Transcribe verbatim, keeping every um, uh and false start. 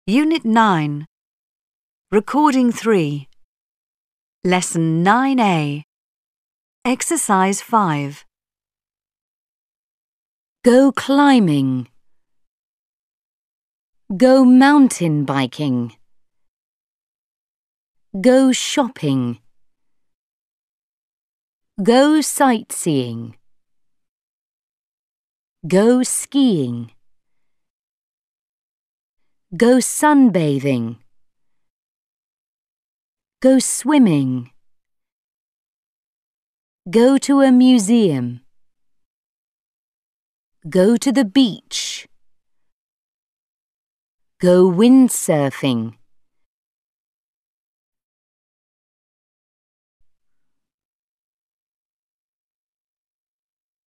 Unit nine. Recording three. Lesson nine A. Exercise five. Go climbing. Go mountain biking. Go shopping. Go sightseeing. Go skiing. Go sunbathing. Go swimming. Go to a museum. Go to the beach. Go windsurfing.